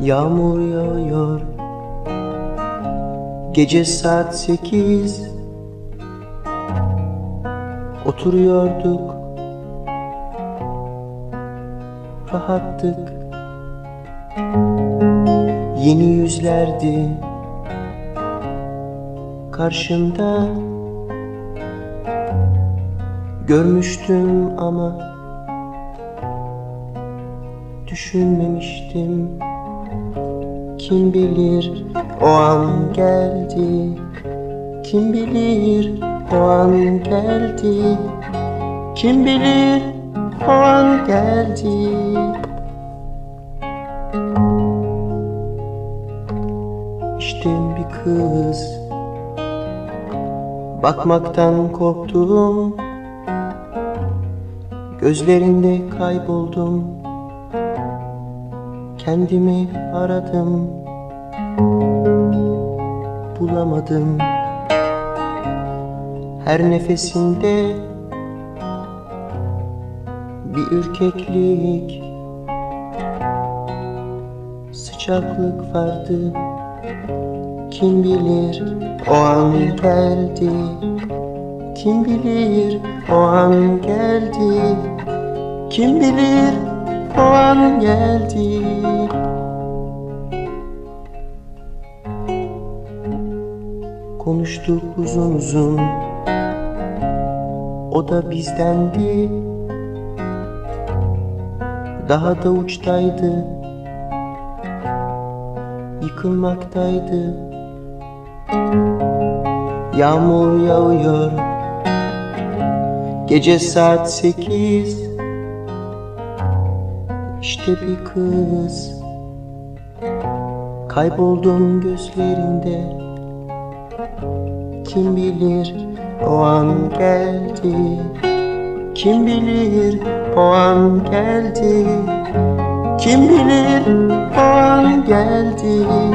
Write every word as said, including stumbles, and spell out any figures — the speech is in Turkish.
Yağmur yağıyor, gece saat sekiz. Oturuyorduk, rahattık. Yeni yüzlerdi karşımda. Görmüştüm ama düşünmemiştim. Kim bilir o an geldi, kim bilir o an geldi, kim bilir o an geldi. İşte bir kız, bakmaktan korktum, gözlerinde kayboldum. Kendimi aradım, bulamadım. Her nefesinde bir ürkeklik, sıcaklık vardı. Kim bilir o an geldi, kim bilir o an geldi, kim bilir o an geldi. Konuştuk uzun uzun, o da bizdendi. Daha da uçtaydı, yıkılmaktaydı. Yağmur yağıyor, gece saat sekiz. İşte bir kız, kayboldum gözlerinde. Kim bilir o an geldi, kim bilir o an geldi, kim bilir o an geldi.